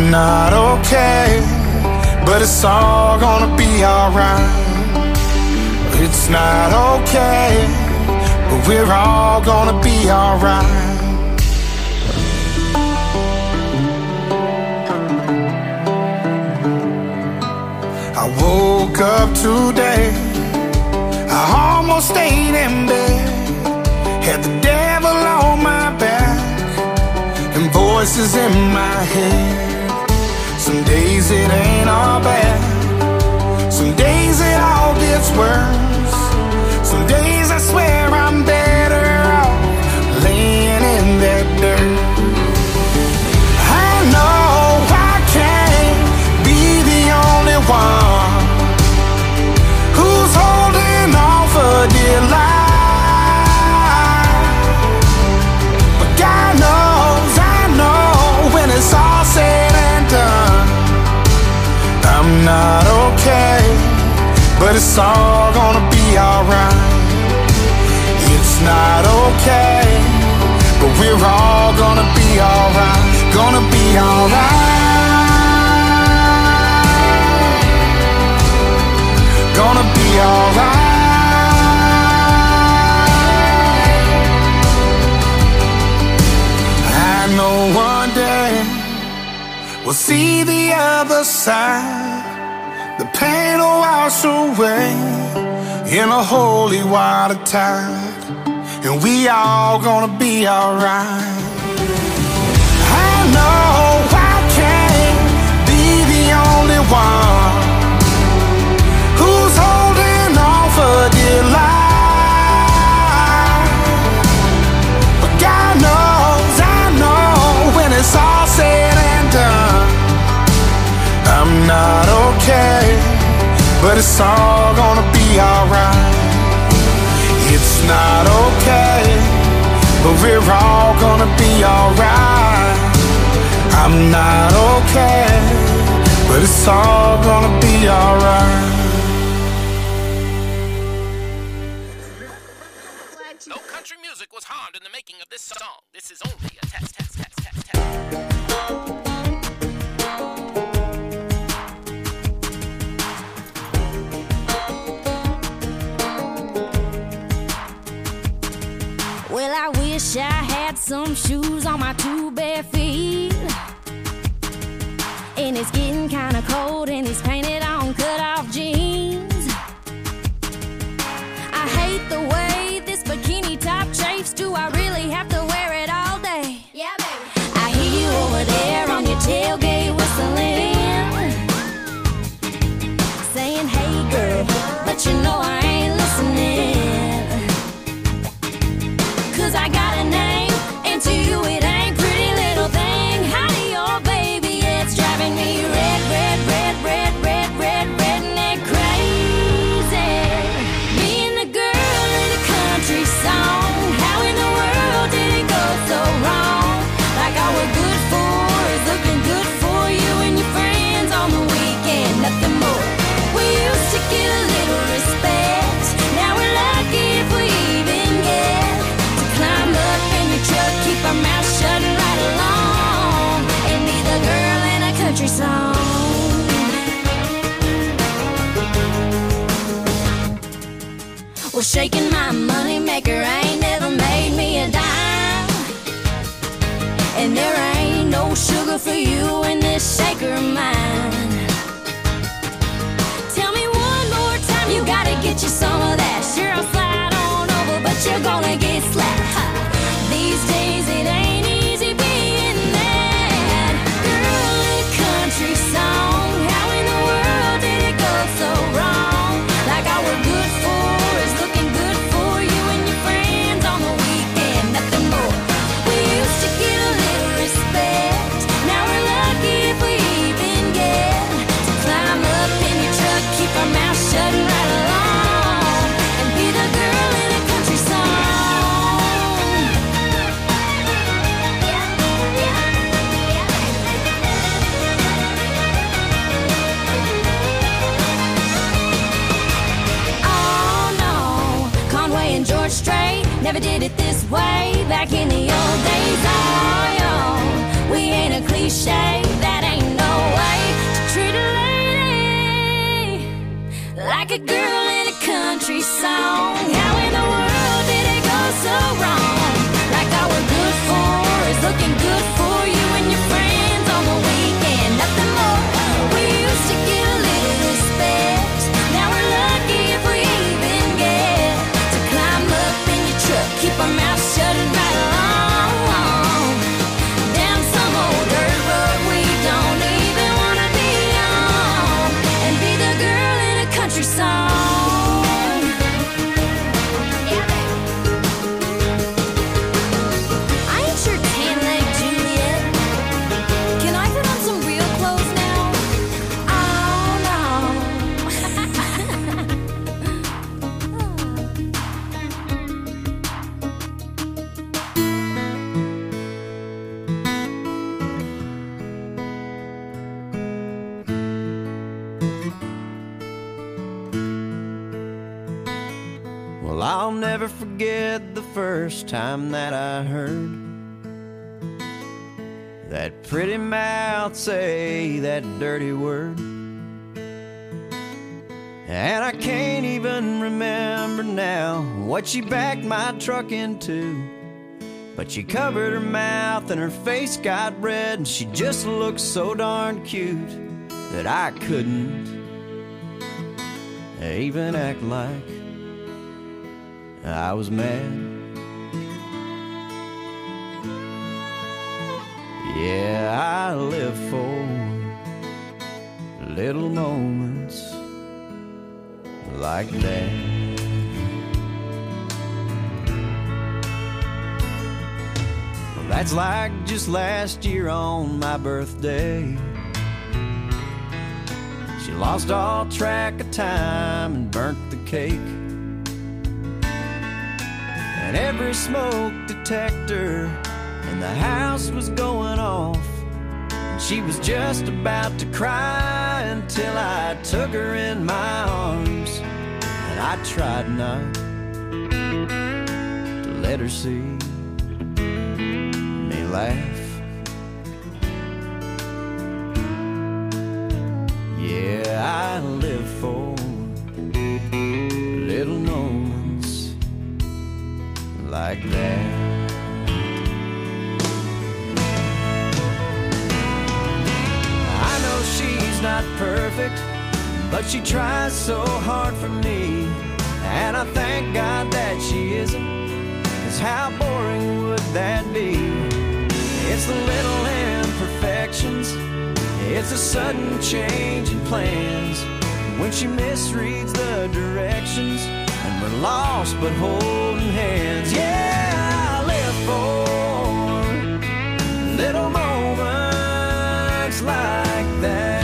I'm not okay, but it's all gonna be alright. It's not okay, but we're all gonna be alright. I woke up today, I almost stayed in bed, had the devil on my back and voices in my head. Some days it ain't all bad, some days it all gets worse. Some days I swear I'm better off laying in that dirt. I know I can't be the only one who's holding on for dear life, but God knows, I know, when it's all said and done, I'm not okay, but it's all gonna be alright. It's not okay, but we're all gonna be alright. Gonna be alright. Gonna be alright. I know one day we'll see the other side. The pain will wash away in a holy water tide, and we all gonna be alright. I know I can't be the only one who's holding on for dear life, but God knows, I know, when it's all said and done, I'm not okay, but it's all gonna be alright. It's not okay, but we're all gonna be alright. I'm not okay, but it's all gonna be alright. No country music was harmed in the making of this song. This is only a test. Well, I wish I had some shoes on my two bare feet, and it's getting kinda cold in these painted on cut-off jeans. I hate the way this bikini top chafes. Do I really have to wear it all day? Yeah, baby. I hear you over there on your tailgate whistling, saying, hey girl, but you know I ain't listening. Cause I got a name, and to you it ain't pretty little thing. Honey, oh baby, it's driving me redneck crazy. Being the girl in a country song, how in the world did it go so wrong? Like all we're good for is looking good for you and your friends on the weekend, nothing more. We used to get a little respect, now we're lucky if we even get to climb up in your truck, keep our mouth shut and ride along, and be the girl in a country song. Well, shaking my money maker ain't never made me a dime, and there ain't no sugar for you in this shaker of mine. Tell me one more time, you gotta get you some of that. Sure, I'll slide on over, but you're gonna get slapped. Ha. These days it ain't easy being that girl in a country song. How in the world did it go so wrong? Like all we're good for is looking good for you and your friends on the weekend, nothing more. We used to get a little respect, now we're lucky if we even get to climb up in your truck, keep our mouth shut and ride along, and be the girl in a country song. Oh no, Conway and George Strait never did it this way back in the old days. Oh, yo, we ain't a cliche, that ain't no like a girl in a country song. How in the world did it go so wrong? Like all we're good for is looking good for you and your friends on the weekend. Nothing more. We used to get a little respect. Now we're lucky if we even get to climb up in your truck, keep our mouths shut and ride along down some old dirt road we don't even wanna be on, and be the girl in a country song. Yeah, baby. I ain't your tan-leg Juliet. Can I put on some real clothes now? Oh no. Well, I'll never forget the first time that I heard that pretty mouth say that dirty word. And I can't even remember now what she backed my truck into, but she covered her mouth and her face got red, and she just looked so darn cute that I couldn't even act like I was mad. Yeah, I live for little moments like that. Well, that's like just last year on my birthday. She lost all track of time and burnt the cake. And every smoke detector in the house was going off, and she was just about to cry until I took her in my arms, and I tried not to let her see me laugh. Yeah, I live for little moments like that. I know she's not perfect, but she tries so hard for me, and I thank God that she isn't, 'cause how boring would that be? It's the little imperfections, it's a sudden change in plans, when she misreads the directions and we're lost but holding hands. Yeah, I live for little moments like that.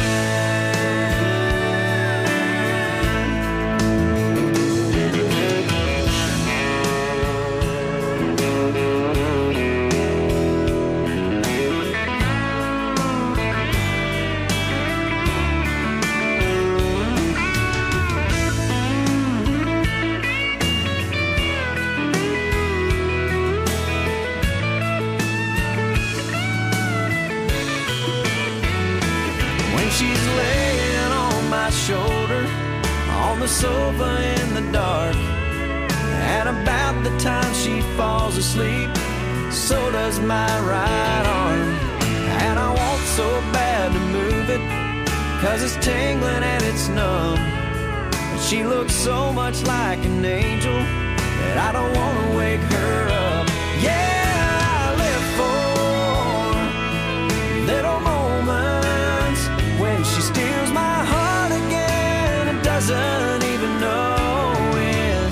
She's laying on my shoulder on the sofa in the dark, and about the time she falls asleep, so does my right arm. And I want so bad to move it, 'cause it's tingling and it's numb, but she looks so much like an angel that I don't want to wake her up. Yeah, I live for little moments when she steals my heart again and doesn't even know it.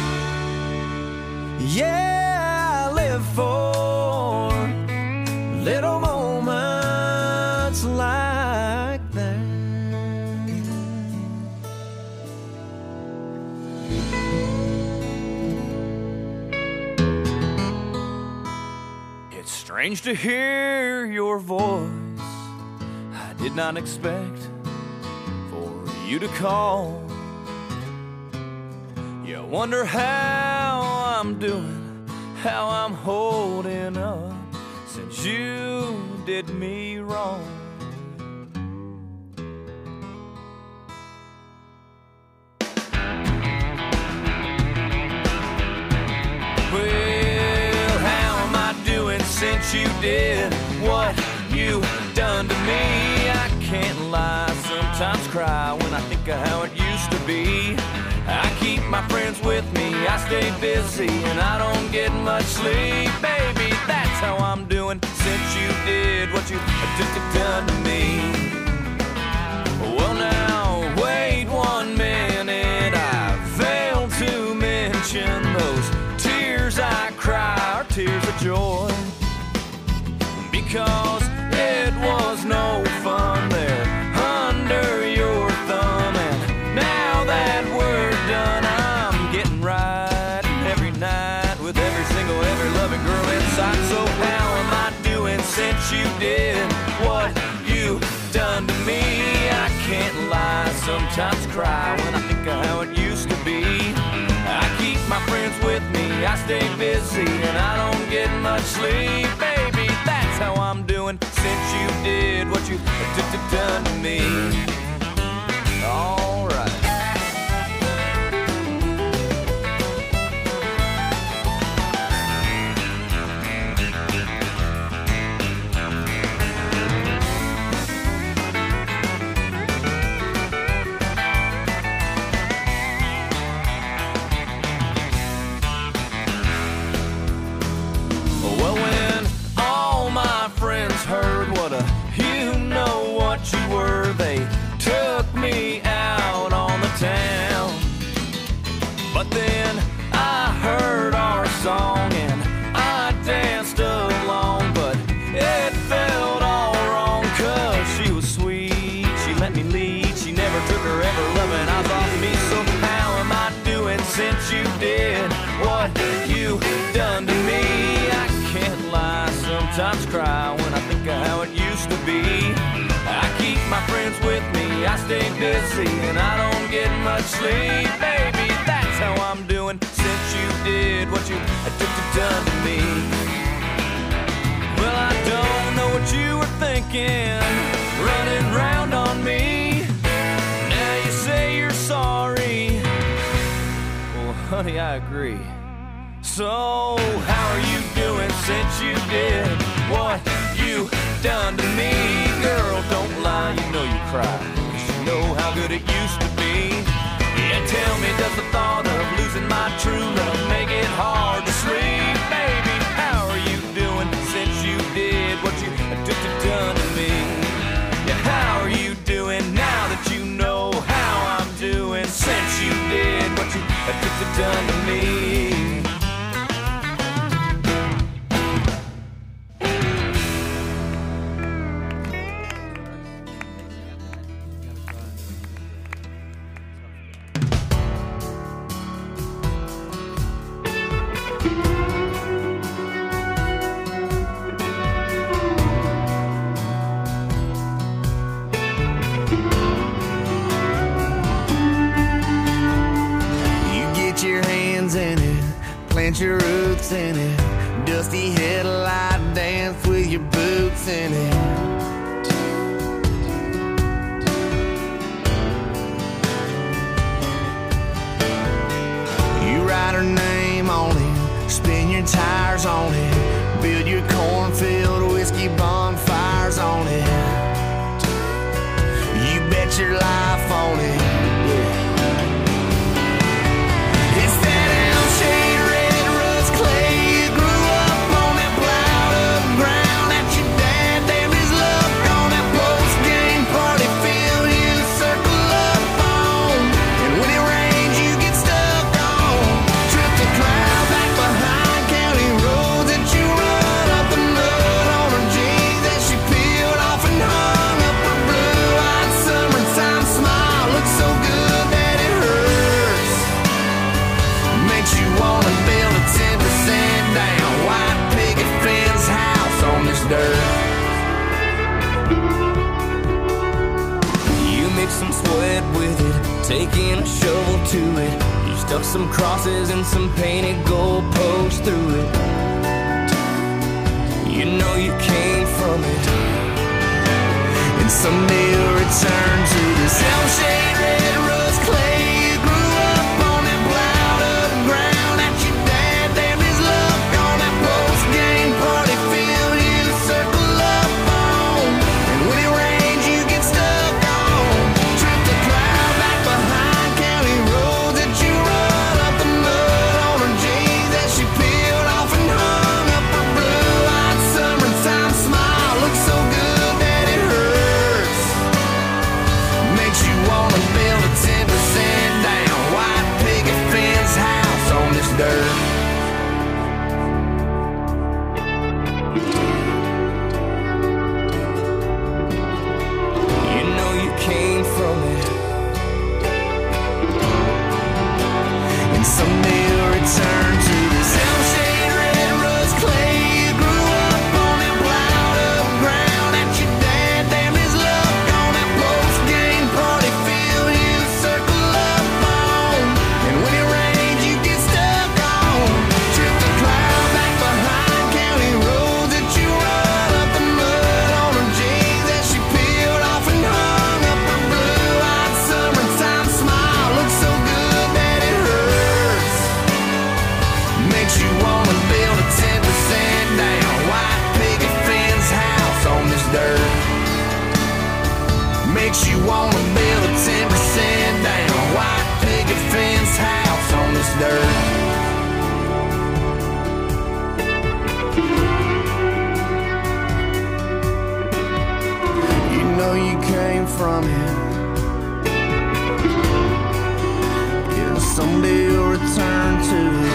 Yeah, I live for little moments like that. It's strange to hear your voice. I did not expect for you to call. You wonder how I'm doing, how I'm holding up, since you did me wrong. since you did what you done to me. I can't lie, sometimes cry when I think of how it used to be. I keep my friends with me, I stay busy, and I don't get much sleep. Baby, that's how I'm doing since you did what you done to me. Well now, wait 1 minute, I failed to mention those tears I cry are tears of joy, because it was no fun there under your thumb. And now that we're done, I'm getting right every night with every single, every loving girl in sight. So how am I doing since you did what you done to me? I can't lie, sometimes cry when I think of how it used to be. I keep my friends with me, I stay busy, and I don't get much sleep. Baby, that's how I'm doing since you did what you done to me. All right. Well, when all my friends heard what a you-know-what you were, they took me out on the town. But then I heard our song and I danced along, but it felt all wrong, 'cause she was sweet, she let me lead, she never took her ever loving eyes off me. So how am I doing since you did what you done to me? I can't lie, sometimes cry when I think of how it used to be. I keep my friends with me, I stay busy, and I don't get much sleep. Baby, that's how I'm doing since you did what you done to me. Well, I don't know what you were thinking, running round on me. Now you say you're sorry. Well, honey, I agree. So, how are you doing since you did what you done to me? Girl, don't lie, you know you cry, 'cause you know how good it used to be. Yeah, tell me, does the thought of losing my true love make it hard to sleep? Baby, how are you doing since you did what you done to me? Yeah, how are you doing now that you know how I'm doing since you did what you done to me? Your roots in it, dusty headlight dance with your boots in it. You write her name on it, spin your tires on it, build your cornfield whiskey bonfires on it. You bet your life on it. Some sweat with it, taking a shovel to it. You stuck some crosses and some painted gold posts through it. You know you came from it, and someday you'll return to this shell-shade red rust clay. You grew up on that plowed up ground that your dad damned his luck on that post-game party field. from it. Yeah, someday you'll return to it.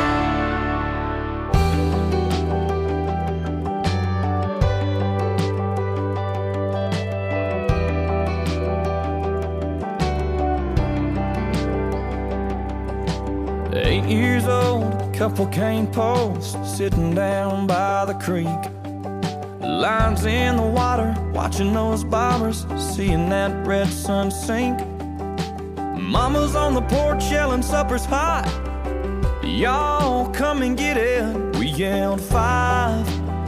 Years old, couple cane posts sitting down by the creek. Lines in the water, watching those bobbers, seeing that red sun sink. Mama's on the porch yelling supper's hot. Y'all come and get it. We yelled 5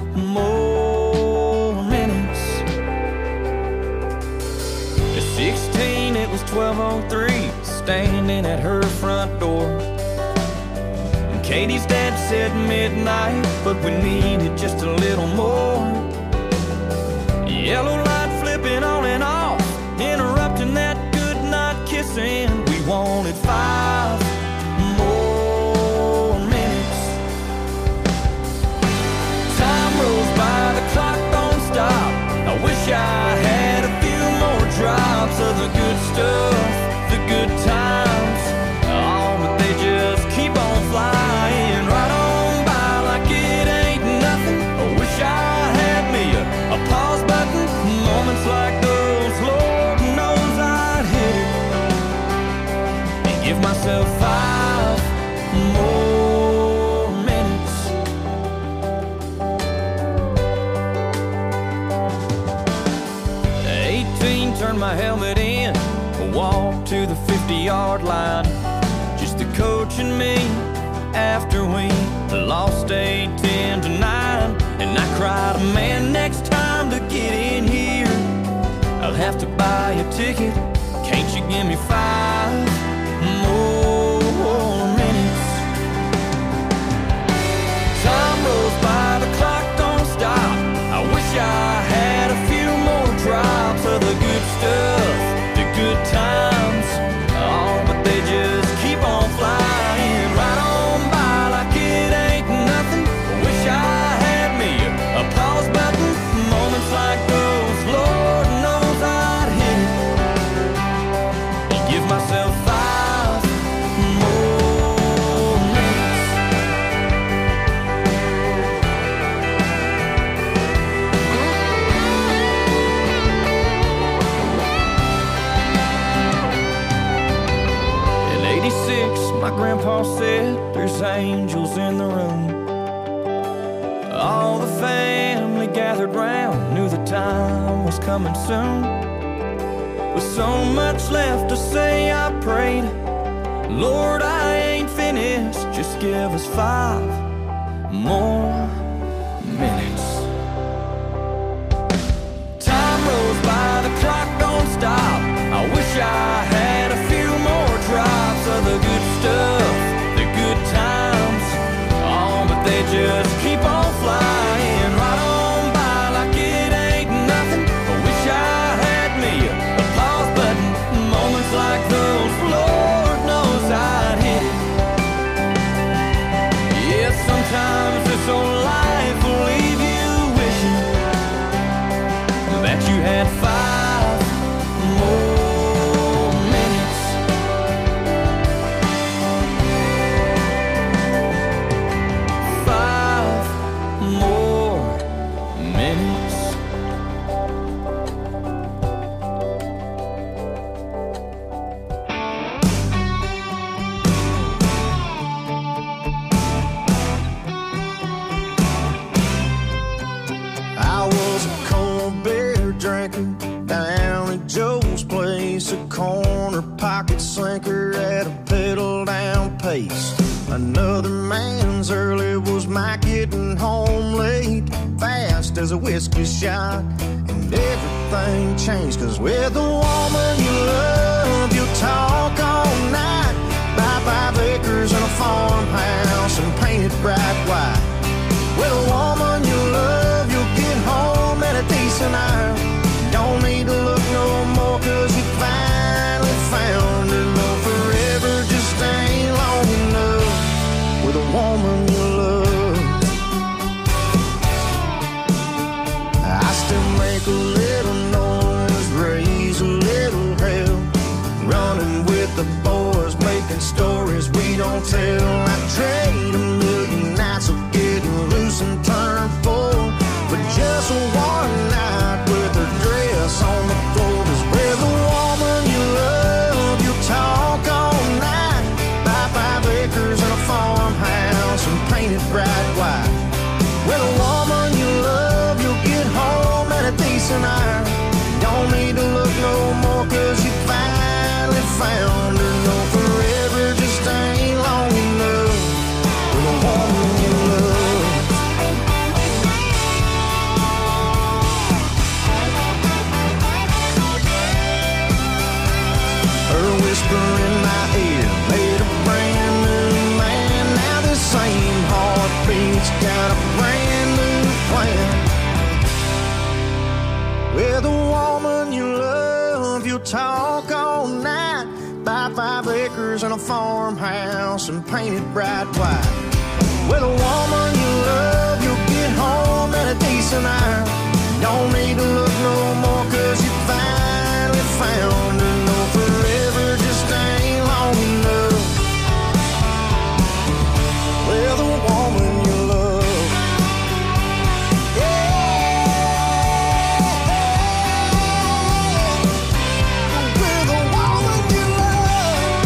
more minutes. At 16 it was 12:03, standing at her front door. Katie's dad said midnight, but we needed just a little more. Yellow light flipping on and off, interrupting that good night kissing. We wanted 5 more minutes. Time rolls by, the clock don't stop. I wish I had a few more drops of the good stuff, the good times. Oh, but they just keep on flying right on by like it ain't nothing. I wish I had me a pause button. Moments like those, Lord knows I'd hit it and give myself 5 more minutes. 18, turned my helmet in, walked to the 50-yard line. Just the coach and me after we lost 8-10-9. And I cried, man, next time to get in here I'll have to buy a ticket. Can't you give me 5 more minutes? Time rolls by, the clock don't stop. I wish I had a few more drops of the good stuff, the good times. Oh, but they just keep on flying right on by like it ain't nothing. I wish I had me a pause button. Moments like those, Lord knows I'd hit it and give myself 5 more minutes. In '86, my grandpa said there's angels in the room. All the family gathered round, knew the time was coming soon. With so much left to say, I prayed, Lord, I ain't finished, just give us 5 more minutes. Time rolls by, the clock don't stop. I wish I had a few more drops of the good stuff, the good times. Oh, but they just keep on flying right on by like it ain't nothing. I wish I had me a pause button. Moments like those, Lord knows I'd hit it. Yeah, sometimes this old life will leave you wishing that you had 5 more minutes. 5 more minutes. I was a cold beer drinker down at Joe's place, a corner pocket slinker at a pedal down pace. Another man's early was my getting home late, fast as a whiskey shot, and everything changed. Cause with the woman you love, you'll talk all night, buy 5 acres and a farmhouse and paint it bright white. With a woman you love, you'll get home at a decent hour. Don't need to look no more, cause you finally found her. Love forever just ain't long enough with a woman you love. I still make a little noise, raise a talking stories we don't tell. I'd trade a million nights of getting loose and turn full for just one night with her dress on the floor. 'Cause with the woman you love, you'll talk all night. Buy 5 acres and a farmhouse and paint it bright white. With a woman you love, you'll get home at a decent hour. Don't need to look no more 'cause you finally found her. No, forever just ain't long enough with a woman you love. Her whisper in my ear made a brand new man. Now the same heartbeat's got a brand new plan. With a woman you love, you'll talk all night. Buy 5 acres and a farmhouse and paint it bright white. With a woman you love, you'll get home at a decent hour. Don't need to look no more 'cause you finally found her. No, forever just ain't long enough with a woman you love. Yeah. With a woman you love.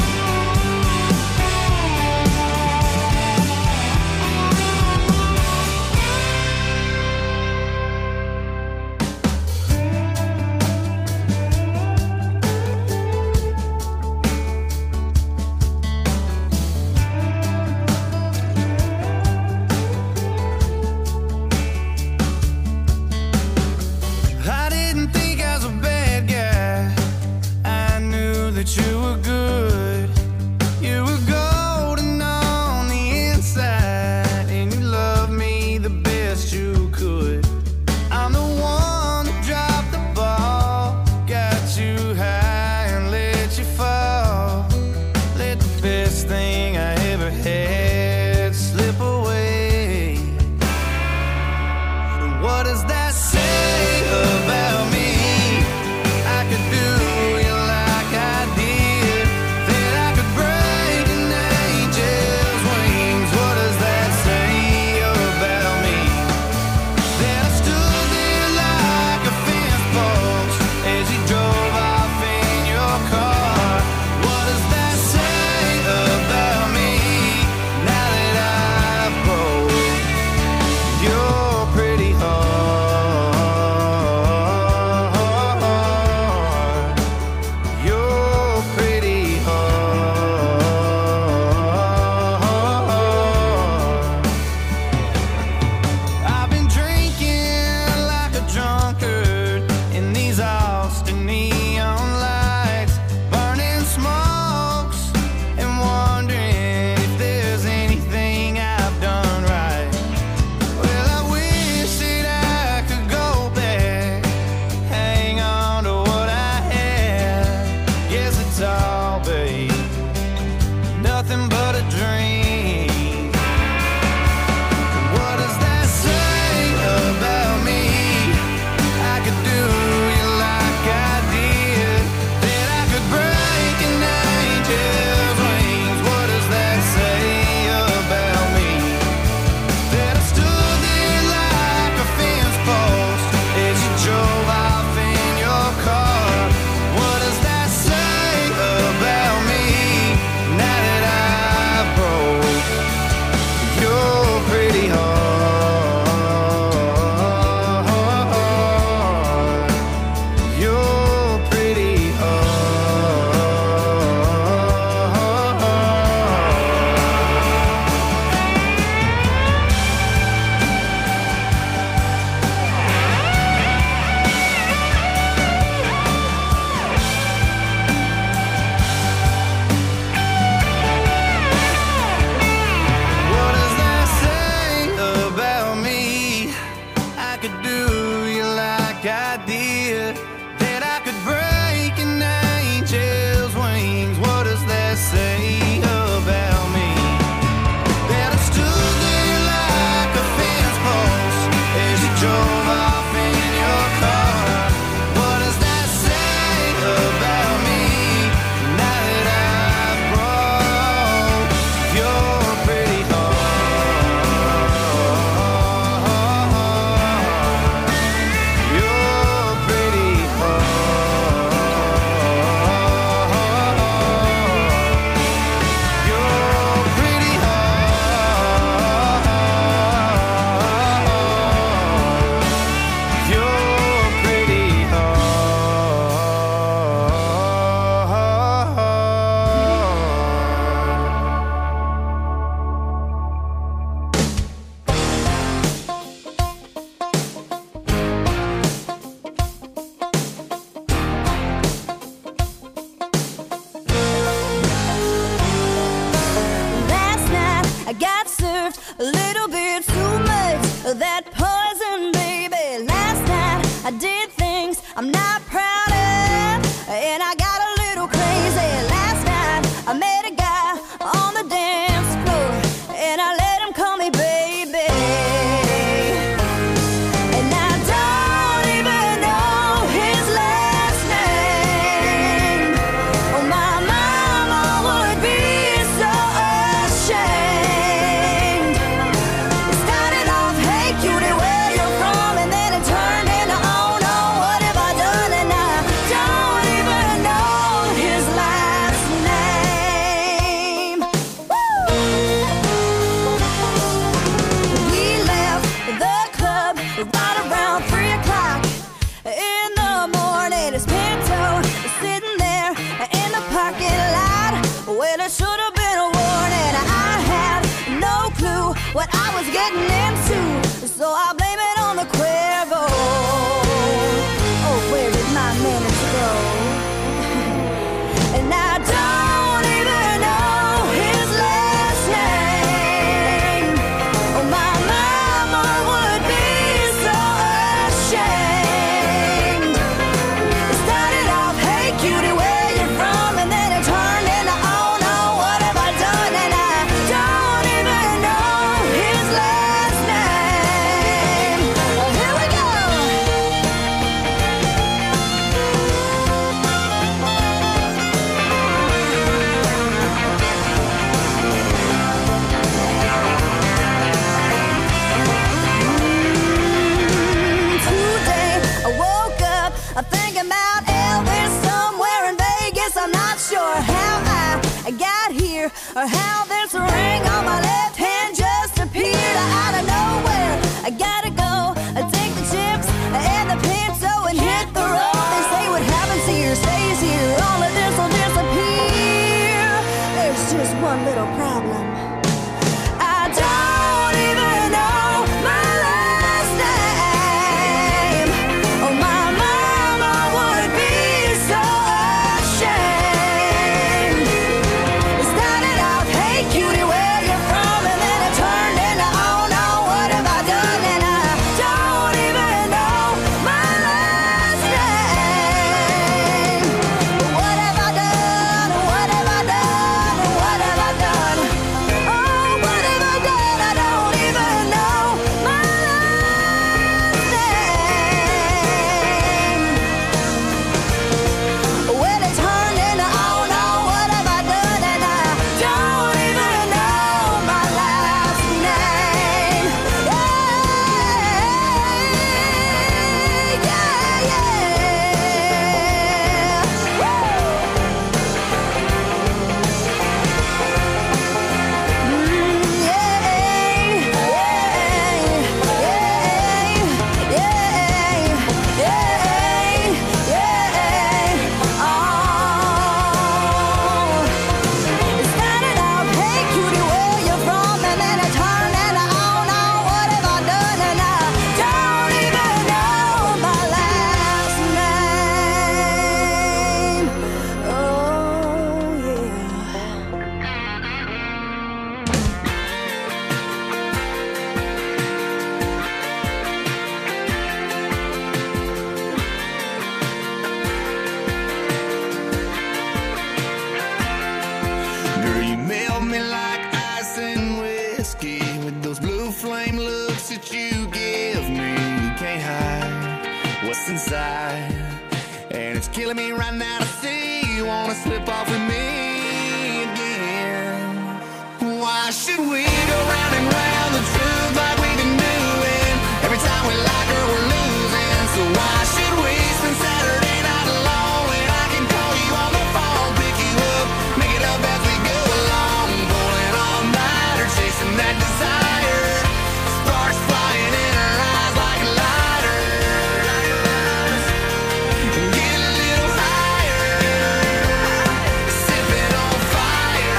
wanna slip off with me again. Why should we go round and round the truth like we've been doing? Every time we like her, we're losing. So why should we spend Saturday night alone when I can call you on the phone, pick you up, make it up as we go along, pulling all nighter, chasing that desire, sparks flying in her eyes like lighters. Get a little higher, sipping on fire.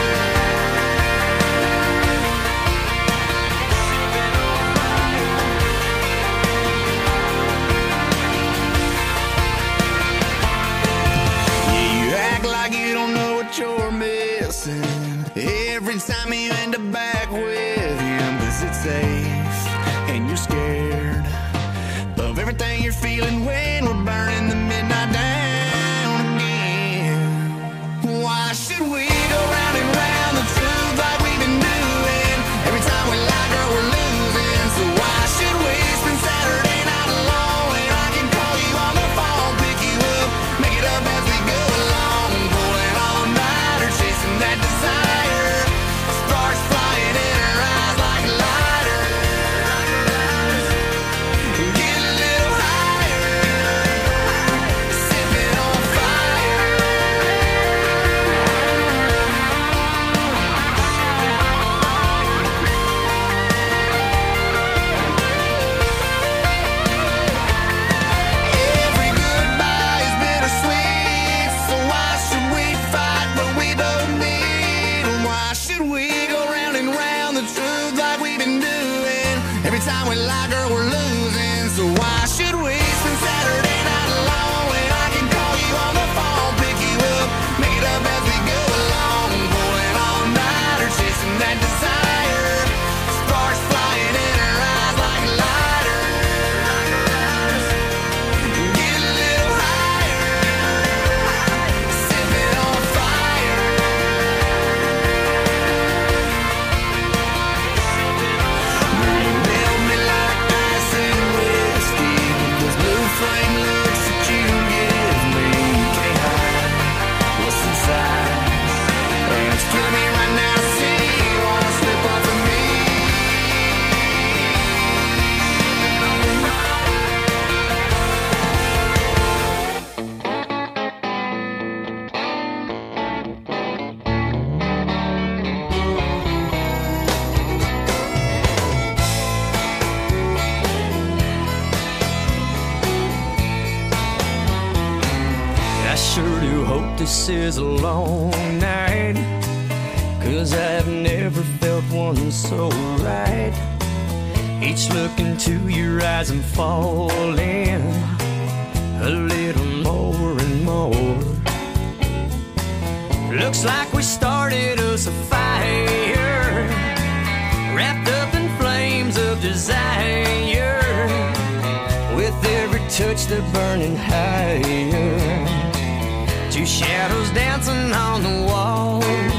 Yeah, you act like you don't know what you're missing every time you end up back with him, 'cause it's safe and you're scared of everything you're feeling when we're burning the midnight down again. Why should we go round and round the truth like we've been doing? Every time we like her, we're losing. So why should we spend Saturday night alone when I can call you on the phone, pick you up, make it up as we go along, pulling all nighter, chasing that desire, sparks flying in her eyes like lighters. Get a little higher, sipping on fire. Every goodbye is bittersweet, so why should we fight when we both need? Why should we go round and round the truth like we've been doing? Every time we like her, we're losing. So why should we spend Saturday night alone when I can call you on the phone, pick you up, make it up as we go along, pulling all nighter, chasing that desire, sparks flying in her eyes like lighters. Get a little higher, sipping on fire. Girl, you melt me like ice and whiskey with those blue flame looks that you give me. You can't hide what's inside, and it's killing me right now to see you wanna slip off of me. I sure do hope this is a long night, 'cause I've never felt one so right. Each look into your eyes I'm falling a little more and more. Looks like we started us a fire, wrapped up in flames of desire. With every touch they're burning higher, two shadows dancing on the wall,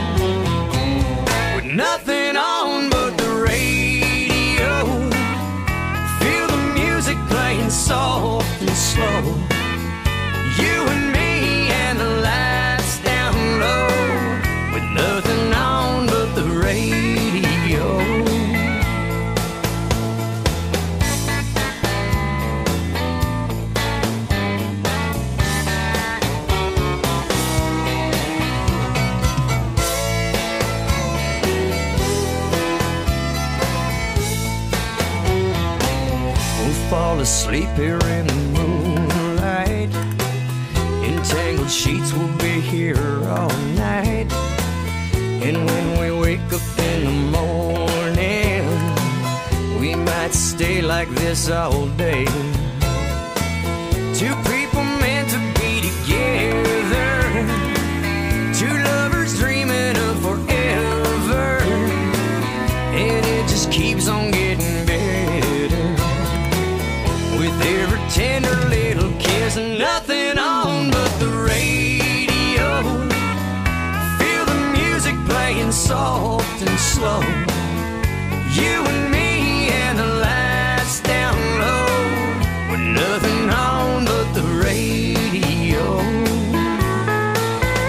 with nothing on but the radio. Feel the music playing soft and slow, you and me and the lights down low, with nothing on but the radio. We'll fall asleep here in the moonlight, entangled sheets will be here all night. And when we wake up in the morning, we might stay like this all day. Two people meant to be together, two lovers dreaming of forever, and it just keeps on getting better with every tender little kiss and nothing on but the radio. Feel the music playing soft and slow, you and me and the lights down low, with nothing on but the radio.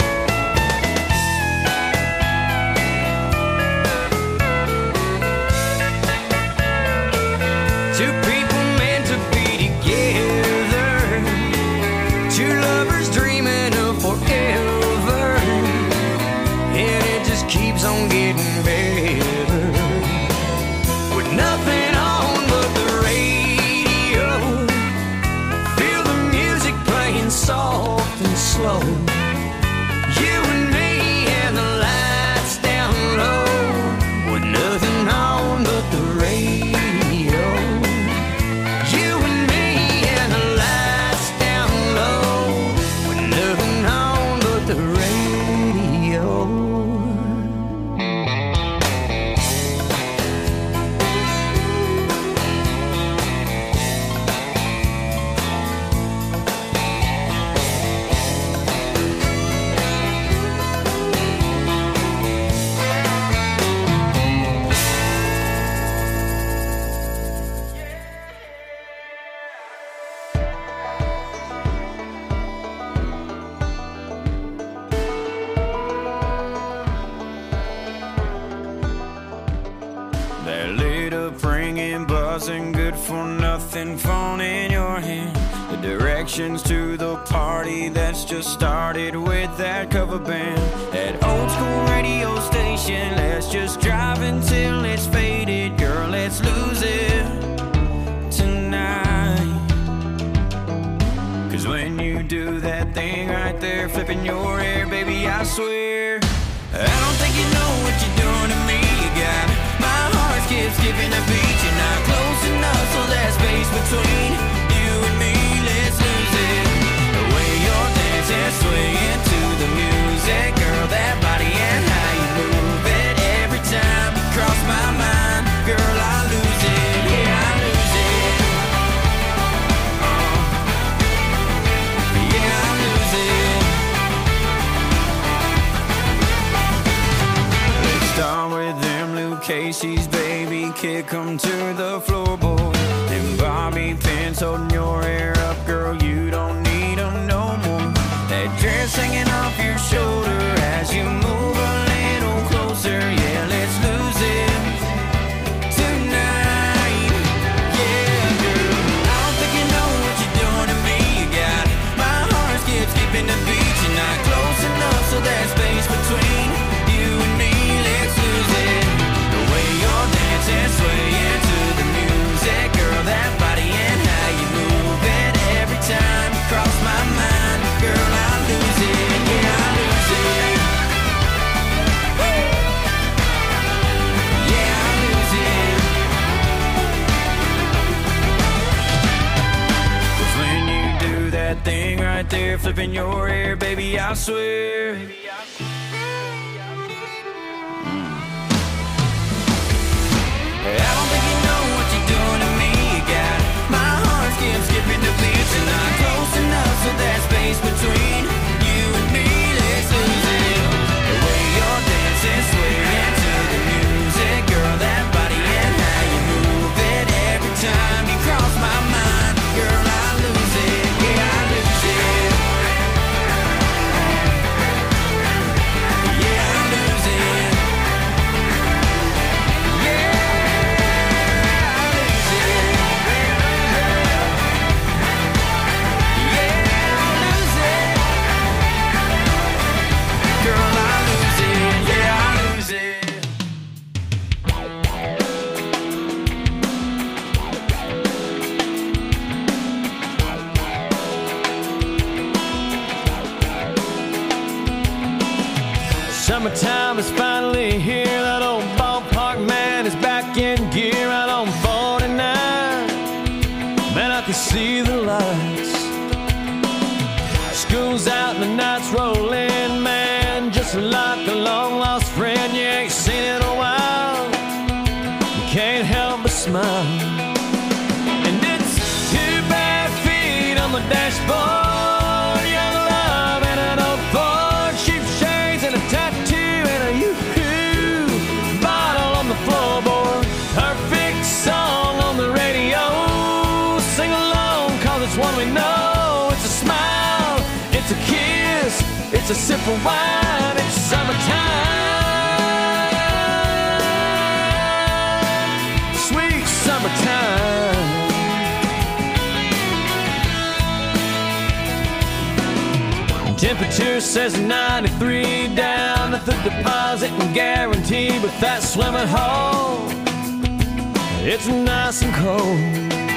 dozen good for nothing phone in your hand. The directions to the party that's just started with that cover band. That old school radio station, let's just drive until it's faded. Girl, let's lose it tonight. Cause when you do that thing right there, flipping your hair, baby, I swear I don't think you know what you're doing to me. You got my heart skipping a beat. You're not close enough, so that space between you and me, let's lose it. The way you're dancing, swaying to the music, girl, that body and how you move it. Every time you cross my mind, girl, I lose it. Yeah, I lose it. Yeah, I lose it. Let's start with them Luke Casey's, baby, kick 'em to the floorboard. And Bobby pins holding your hair up, girl, you don't need 'em no more. That dress hanging off your shoulder as you move a little closer. Yeah, let's lose it tonight. Yeah, girl, I don't think you know what you're doing to me. You got my heart skipping the beat. You're not close enough, so that space between you and me, let's lose it. The way you're dancing, swaying to the music, girl, that body and how you move it. Every time you cross my mind, girl, I lose it. Yeah, I lose it. Yeah, I lose it. 'Cause when you do that thing right there, flipping your hair, baby, I swear I don't think you know what you're doing to me. You got my heart skipping the beats. You're not close enough, so that space between you and me, let's lose it. The way you're dancing, swaying to the music, girl, that body and how you move it. Every time you cross my mind, girl, I lose it. Yeah, I lose it. Yeah, I lose it. Summertime is finally here. That old ballpark man is back in gear out on 49. Man, I can see the lights. School's out and the night's rolling, man. Just like a long lost friend you ain't seen in a while. You can't help but smile. And it's 2 bare feet on the dashboard, young love and an old Ford, sheepshades and a tattoo and a yoo-hoo bottle on the floorboard. Perfect song on the radio. Sing along, cause it's one we know. It's a smile, it's a kiss, it's a sip of wine. It's summertime, sweet summertime. Temperature says 93 down at the deposit and guarantee, but that swimming hole, it's nice and cold.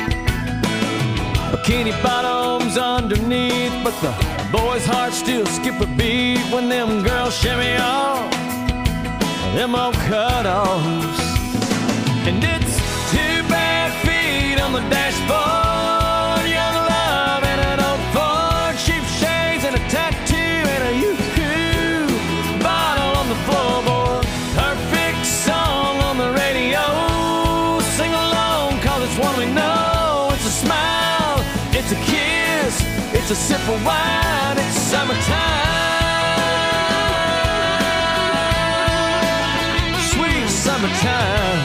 Bikini bottoms underneath, but the boys' hearts still skip a beat when them girls shimmy off them old cut-offs. And it's 2 bare feet on the dashboard, young love and an old Ford, sheepshades and a tattoo and a yoo-hoo bottle on the floorboard. Perfect song on the radio. Sing along, cause it's one we know. It's a smile, it's a kiss, it's a sip of wine. It's summertime, sweet summertime.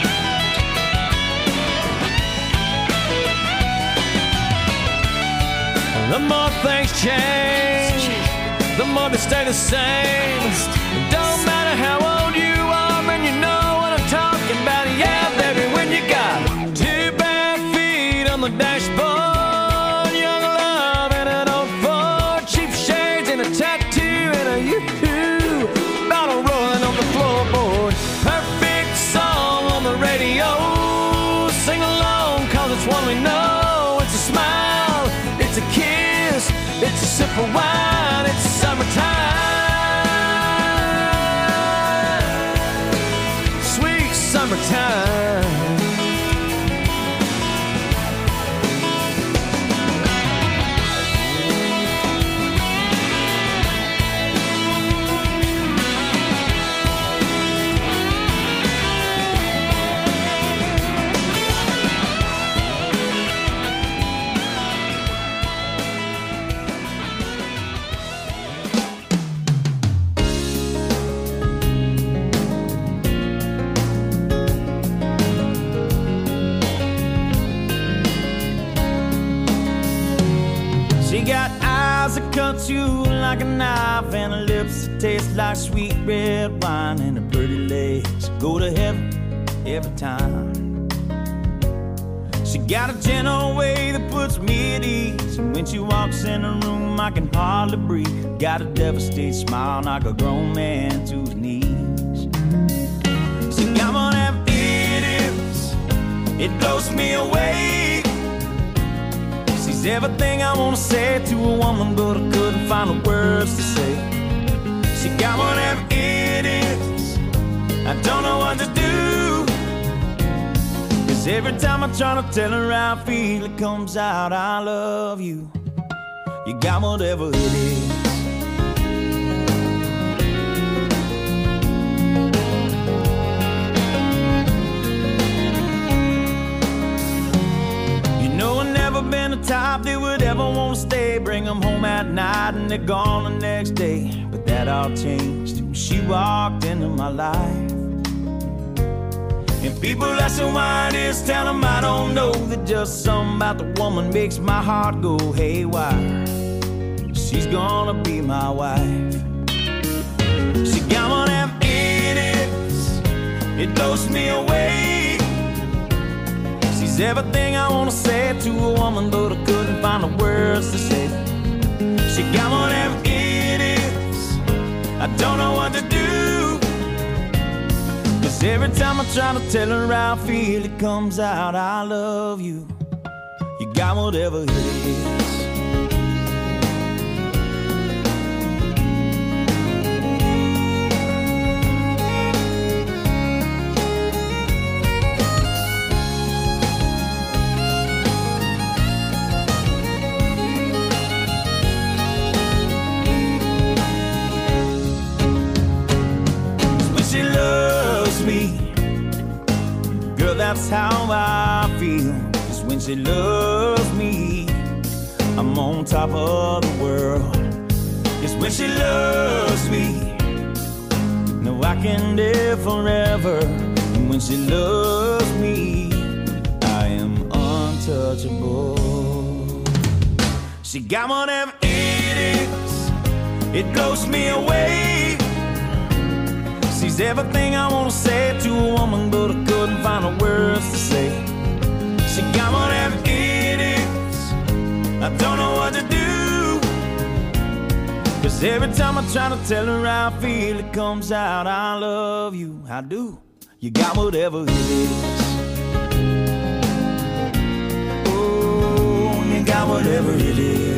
The more things change, the more they stay the same. It don't matter how old you are, and you know what I'm talking about. Yeah, baby, when you got 2 the dashboard. Young love and an old Ford. Cheap shades and a tattoo and a yoo-hoo. Bottle rolling on the floorboard. Perfect song on the radio. Sing along, cause it's one we know. It's a smile, it's a kiss, it's a sip of wine, it's summertime. Sweet summertime. She got eyes that cut you like a knife, and her lips that taste like sweet red wine, and her pretty legs go to heaven every time. She got a gentle way that puts me at ease, and when she walks in the room I can hardly breathe. Got a devastated smile, knock a grown man to his knees. She got one of them idiots, it blows me away. She's everything I wanna say to a woman, but I couldn't find the words to say. She got one of them idiots, I don't know what to do. Cause every time I try to tell her how I feel, it comes out, I love you. You got whatever it is. Been the type that would ever want to stay, bring them home at night and they're gone the next day. But that all changed when she walked into my life. And people ask her why it is, tell them I don't know, that just something about the woman makes my heart go haywire. She's gonna be my wife. She got one of them idiots, it blows me away. She's everything I wanna say to a woman, but I couldn't find the words to say. She got one of them idiots, I don't know what to do. Cause every time I try to tell her how I feel, it comes out, I love you. You got whatever it is. That's how I feel. Cause when she loves me, I'm on top of the world. Cause when she loves me, no, I can live forever. And when she loves me, I am untouchable. She got one of them idiots, it blows me away. She's everything I wanna say to a woman, but I couldn't find the words to say. She got one of them idiots, I don't know what to do. Cause every time I try to tell her how I feel, it comes out, I love you, I do. You got whatever it is. Oh, you got whatever it is.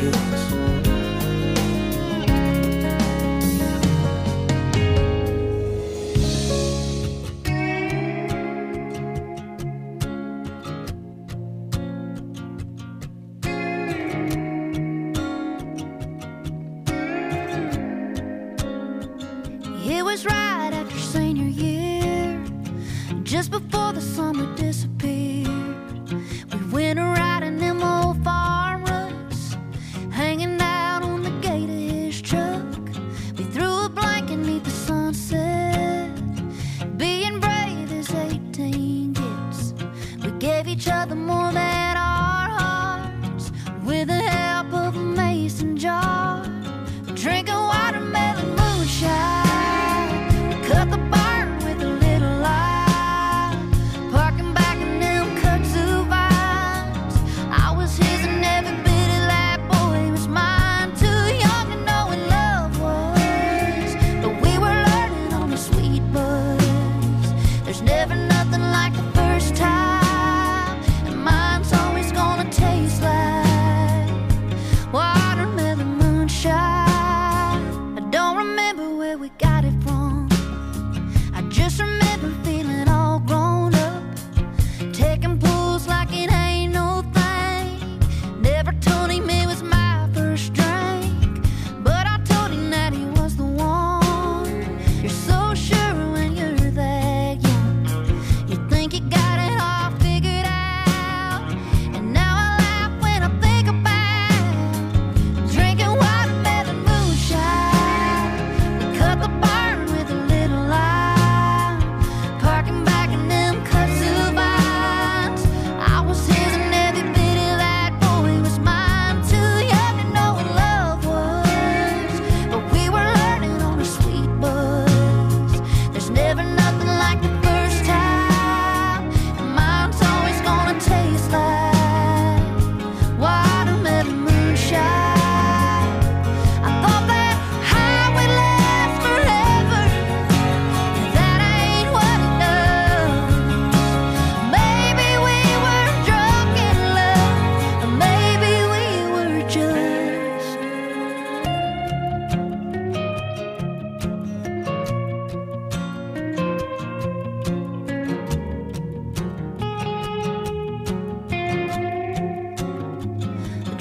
It was right after senior year, just before the summer disappeared. We went a riding them old farm ruts, hanging out on the gate of his truck. We threw a blanket neath the sunset, being brave as 18 gets. We gave each other more than our hearts, with the help of a mason jar, drinking watermelon moonshine. Cut the barn with a little light, parking back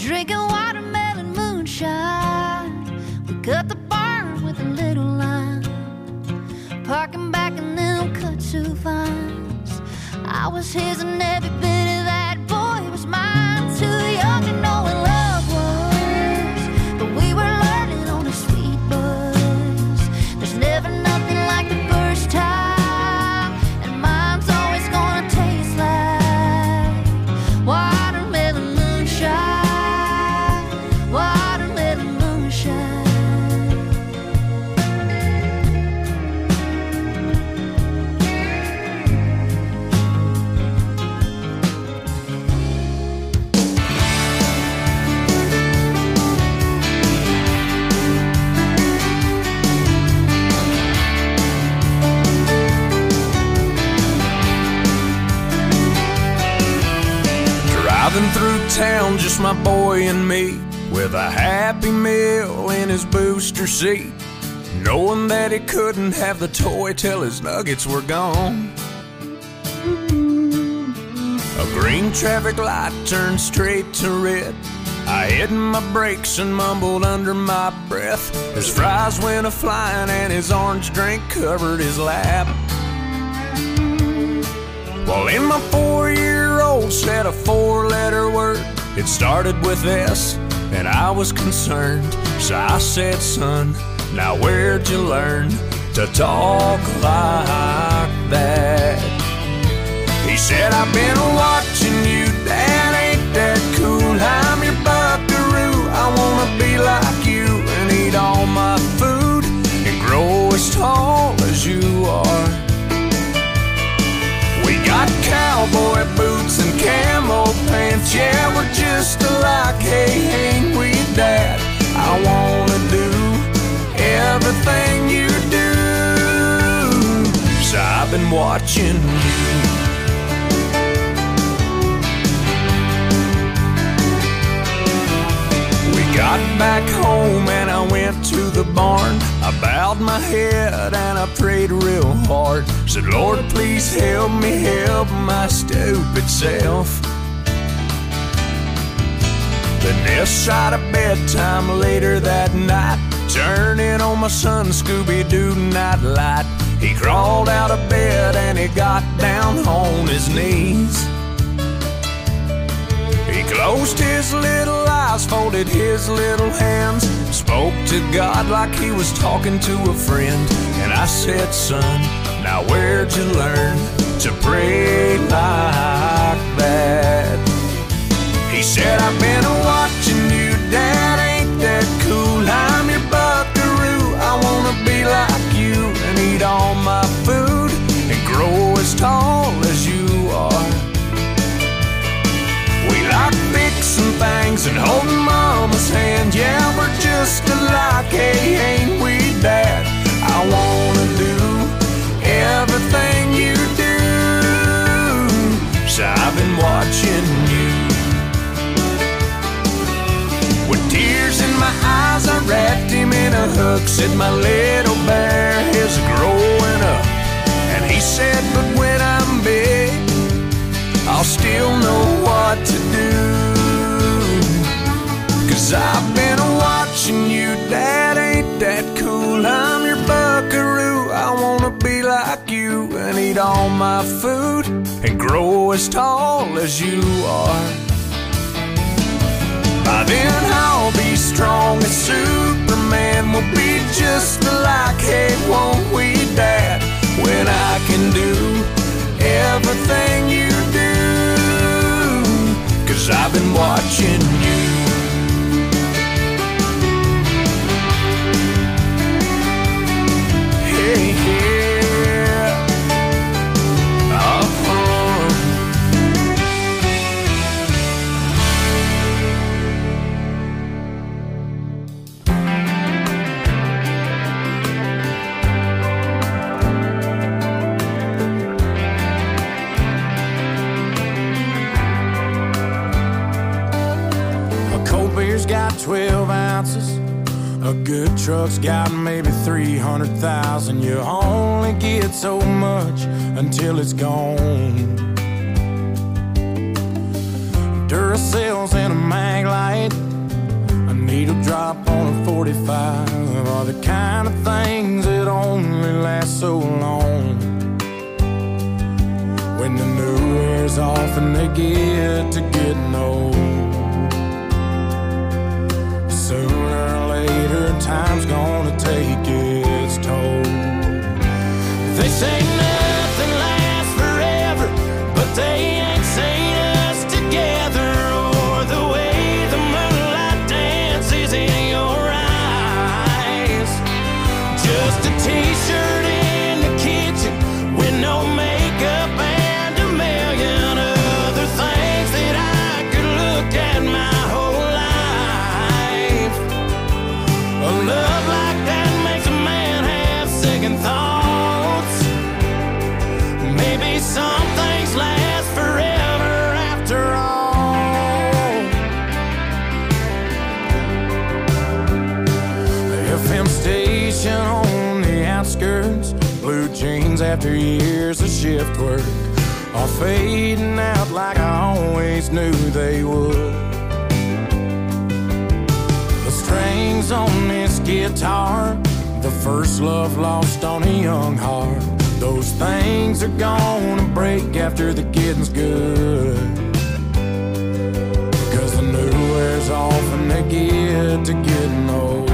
drinking watermelon moonshine. We cut the barn with a little line, parking back in them kudzu vines. I was his and every bit of that boy was mine. Too young to know what love was, but we were learning on a sweet buzz. There's never nothing like the first time, and mine's always gonna taste like watermelon moonshine, watermelon moonshine. Driving through town, just my boy and me, with a Happy Meal in his booster seat, knowing that he couldn't have the toy till his nuggets were gone. A green traffic light turned straight to red. I hit my brakes and mumbled under my breath. His fries went a-flying and his orange drink covered his lap. Well, in my 4-year-old said a 4-letter word. It started with S, and I was concerned. So I said, son, now where'd you learn to talk like that? He said, I've been watching you, Dad, ain't that cool? I'm your buckaroo, I wanna be like you and eat all my food and grow as tall as you are. We got cowboy boots and camo pants, yeah, we're just alike, hey, ain't we, Dad? I wanna do everything you do, so I've been watching you. Got back home and I went to the barn. I bowed my head and I prayed real hard. Said, Lord, please help me help my stupid self. Then this side of bedtime later that night, turning on my son Scooby-Doo nightlight. He crawled out of bed and he got down on his knees. He closed his little eyes, folded his little hands, spoke to God like he was talking to a friend. And I said, son, now where'd you learn to pray like that? He said, I've been watching you, Dad, ain't that cool? I'm your buckaroo, I wanna be like you and eat all my food and grow as tall as you are. We like fixing things and holding Mama's hand. Yeah, we're just alike, hey, ain't we, Dad? I wanna do everything you do, so I've been watching you. With tears in my eyes, I wrapped him in a hug. Said, my little bear is growing up. And he said, but when I'm big, I'll still know what to do. 'Cause I've been watching you, Dad, ain't that cool? I'm your buckaroo, I wanna be like you and eat all my food and grow as tall as you are. By then I'll be strong as Superman, we'll be just alike, hey, won't we, Dad? When I can do everything you do, 'cause I've been watching you. Hey, yeah. Got 12 ounces. A good truck's got maybe 300,000. You only get so much until it's gone. Duracells and a mag light, stop on a 45 are the kind of things that only last so long. When the new wears off and they get to getting old, sooner or later time's gonna take its toll. They say nothing lasts forever, but they ain't seen us together, or the way the moonlight dances in your eyes. Just a t-shirt in the kitchen with no makeup and a million other things that I could look at my whole life. A love like that makes a man have second thoughts. Maybe some things last forever after all. The FM station on the outskirts, blue jeans after years of shift work are fading out like I always knew they would. The strings on this guitar, the first love lost on a young heart, those things are gonna break after the getting's good. Cause the new wears off and they get to getting old.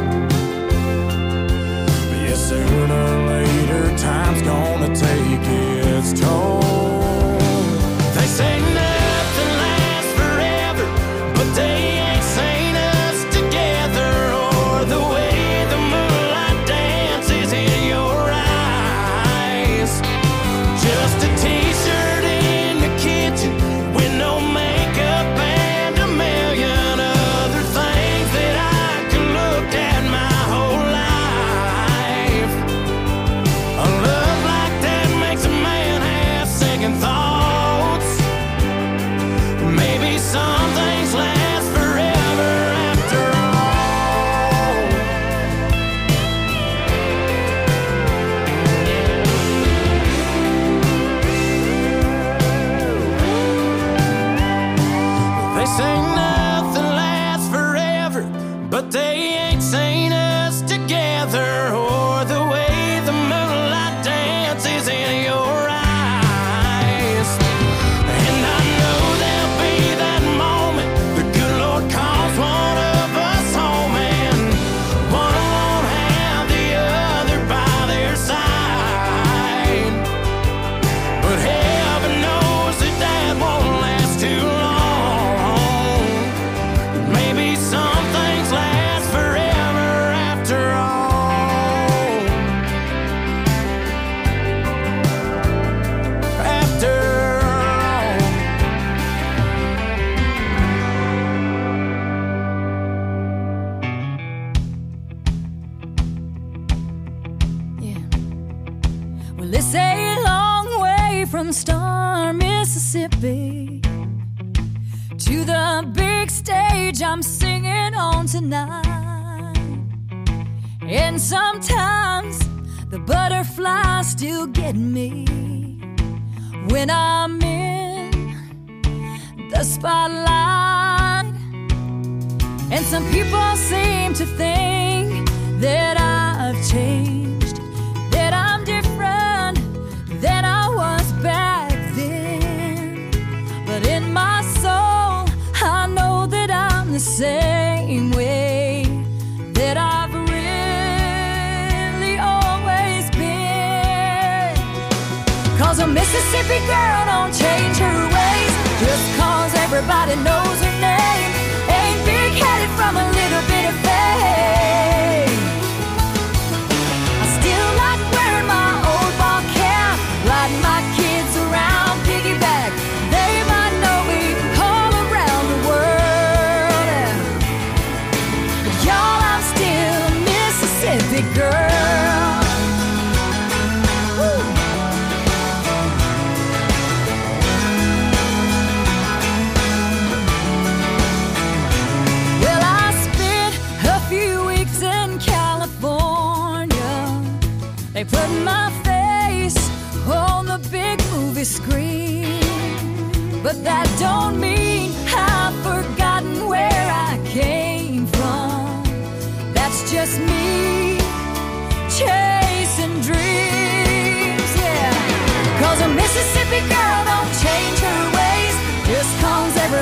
But yeah, sooner or later time's gonna take its toll. They say nothing lasts forever, but they ain't seen us together, or the way the moonlight dances in your eyes. Just a t-shirt in the kitchen with no makeup and a million other things that I could look at my whole life. A love like that makes a man have second thoughts. Maybe some things last forever after all. They say nothing lasts forever, but they ain't seen us together, or the way the moonlight dances in your eyes. And I know there'll be that moment the good Lord calls one of us home, and one won't have the other by their side. But heaven knows that that won't last too long. Maybe some things last forever after all. After all. Yeah. Well, it's a long way from Star, Mississippi to the big stage I'm singing on tonight. And sometimes the butterflies still get me when I'm in the spotlight. And some people seem to think that I've changed, that I'm different than I was back then. But in my soul, I know that I'm the same way that I've really always been. Cause a Mississippi girl don't change her ways just cause everybody knows her name. Ain't big-headed from a little bit of fame. I still like wearing my old ball cap, riding my kids around piggyback. They might know me all around the world, but y'all, I'm still a Mississippi girl. Woo.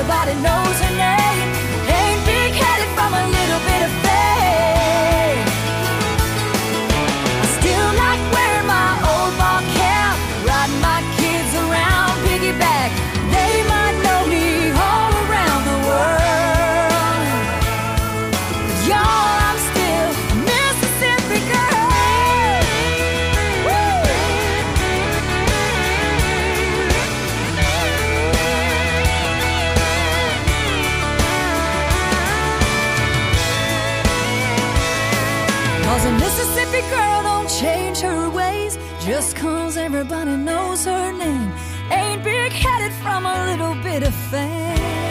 everybody knows her name. Ain't big-headed from a little bit of fame. I still like wearing my old ball cap, riding my kids around piggyback. They might know me all around the world. But y'all, I'm still a Mississippi girl. Woo! Cause a Mississippi girl don't change her ways just cause everybody knows her name. Ain't big-headed from a little bit of fame.